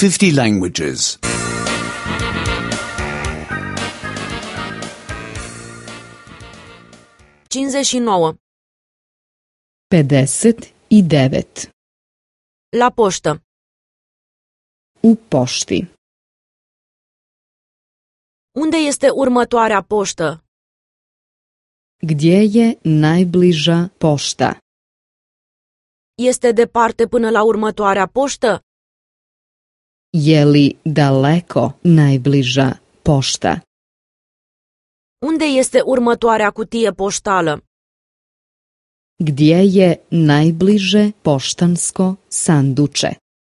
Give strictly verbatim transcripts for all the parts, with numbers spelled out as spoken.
fifty languages. cincizeci și nouă. pedeset i devet. La poștă. U pošti. Unde este următoarea poștă? Gdje je najbliža pošta? Este departe până la următoarea poștă? Je li daleko najbliža pošta? Unde este următoarea cutie poștală? Gdje je najbliže poštansko sanduče?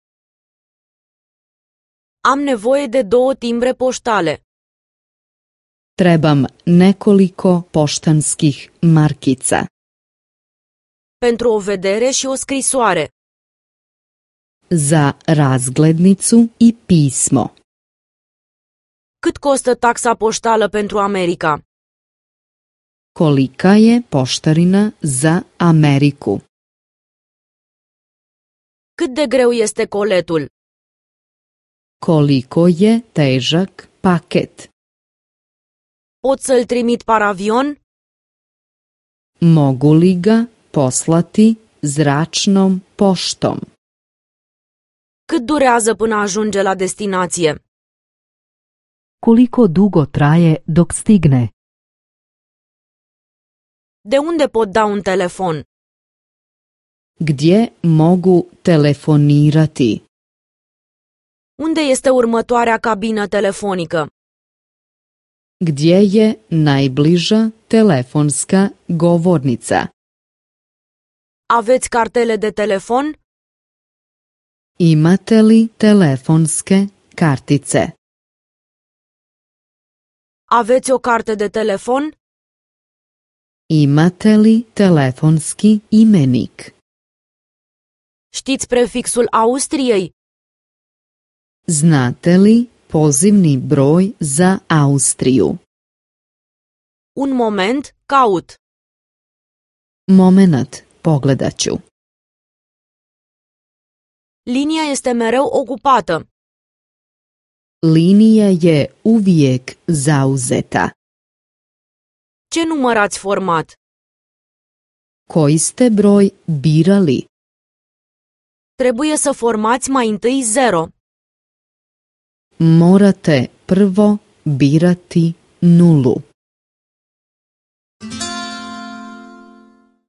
Am nevoie de două timbre poštale. Trebam nekoliko poštanskih markica. Pentru o vedere și o scrisoare. Za razglednicu i pismo. Cât costă taxa poștală pentru America? Kolika je poštarina za Ameriku? Cât de greu este coletul? Koliko je težak paket? Pot să-l trimit par avion? Mogu li ga poslati zračnom poštom? Cât durează până ajunge la destinație? Koliko dugo traje dok stigne? De unde pot da un telefon? Gdje mogu telefonirati? Unde este următoarea cabină telefonică? Gdje je najbliža telefonska govornica? Aveți cartele de telefon? Imate li telefonske kartice? Aveți o carte de telefon? Imate li telefonski imenik? Știți prefixul Austriei? Znate li pozivni broj za Austriju? Un moment, caut. Momenat, pogledat ću. Linia este mereu ocupată. Linija je uvijek zauzeta. Ce număr ați format? Koji ste broj birali? Trebuie să formați mai întâi zero. Morate prvo birati nulu.